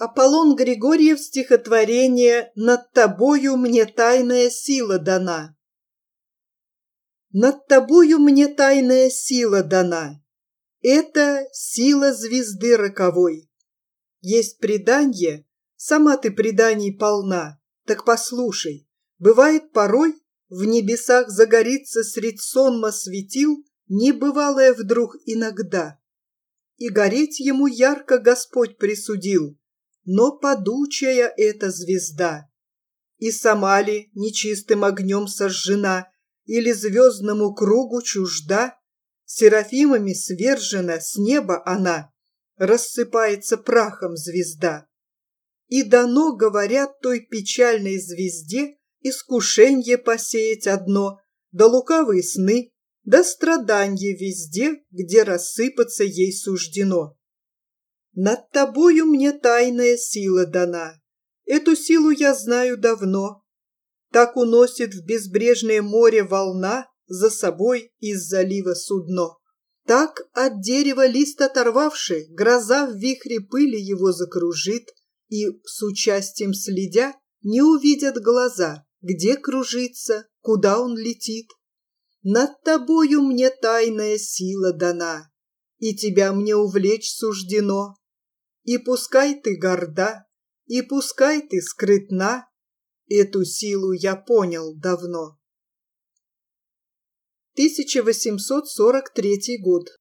Аполлон Григорьев, стихотворение «Над тобою мне тайная сила дана». Над тобою мне тайная сила дана. Это сила звезды роковой. Есть преданье, сама ты преданий полна. Так послушай, бывает порой в небесах загорится средь сонма светил небывалое вдруг иногда. И гореть ему ярко Господь присудил, но падучая эта звезда. И сама ли нечистым огнем сожжена, или звездному кругу чужда, серафимами свержена с неба она, рассыпается прахом звезда. И дано, говорят, той печальной звезде искушенье посеять одно, да лукавые сны, да страданье везде, где рассыпаться ей суждено. Над тобою мне тайная сила дана, эту силу я знаю давно. Так уносит в безбрежное море волна за собой из залива судно. Так от дерева лист оторвавший, гроза в вихре пыли его закружит, и, с участием следя, не увидят глаза, где кружится, куда он летит. Над тобою мне тайная сила дана, и тебя мне увлечь суждено. И пускай ты горда, и пускай ты скрытна, эту силу я понял давно. 1843 год.